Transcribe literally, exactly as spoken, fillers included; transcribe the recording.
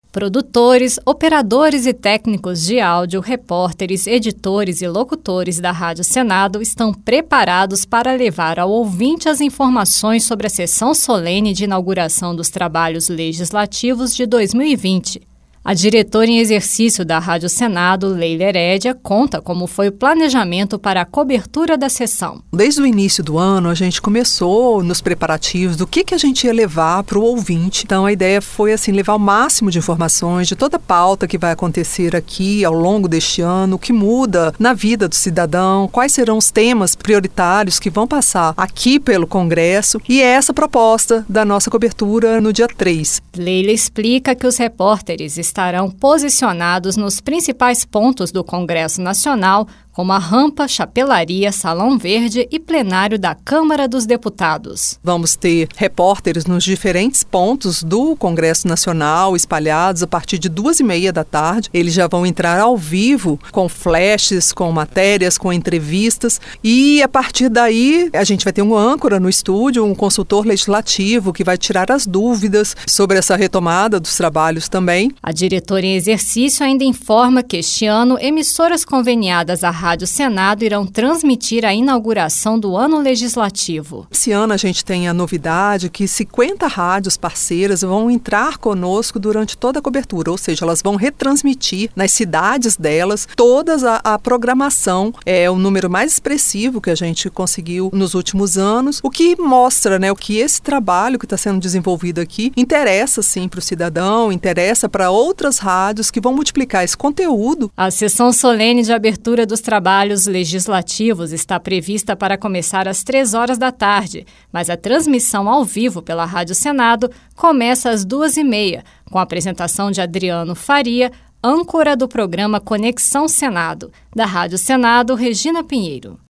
Produtores, operadores e técnicos de áudio, repórteres, editores e locutores da Rádio Senado estão preparados para levar ao ouvinte as informações sobre a sessão solene de inauguração dos trabalhos legislativos de dois mil e vinte. A diretora em exercício da Rádio Senado, Leila Herédia, conta como foi o planejamento para a cobertura da sessão. Desde o início do ano, a gente começou nos preparativos do que, que a gente ia levar para o ouvinte. Então, a ideia foi assim, levar o máximo de informações de toda a pauta que vai acontecer aqui ao longo deste ano, o que muda na vida do cidadão, quais serão os temas prioritários que vão passar aqui pelo Congresso. E é essa proposta da nossa cobertura no dia três. Leila explica que os repórteres estarão posicionados nos principais pontos do Congresso Nacional, como a rampa, chapelaria, salão verde e plenário da Câmara dos Deputados. Vamos ter repórteres nos diferentes pontos do Congresso Nacional, espalhados a partir de duas e meia da tarde. Eles já vão entrar ao vivo com flashes, com matérias, com entrevistas. E a partir daí, a gente vai ter um âncora no estúdio, um consultor legislativo que vai tirar as dúvidas sobre essa retomada dos trabalhos também. A diretora em exercício ainda informa que este ano, emissoras conveniadas à Rádio Senado irão transmitir a inauguração do ano legislativo. Esse ano a gente tem a novidade que cinquenta rádios parceiras vão entrar conosco durante toda a cobertura, ou seja, elas vão retransmitir nas cidades delas toda a, a programação. É o número mais expressivo que a gente conseguiu nos últimos anos, o que mostra, né, o que esse trabalho que está sendo desenvolvido aqui interessa sim para o cidadão, interessa para outras rádios que vão multiplicar esse conteúdo. A sessão solene de abertura dos trabalhos legislativos está prevista para começar às três horas da tarde, mas a transmissão ao vivo pela Rádio Senado começa às duas e meia, com a apresentação de Adriano Faria, âncora do programa Conexão Senado. Da Rádio Senado, Regina Pinheiro.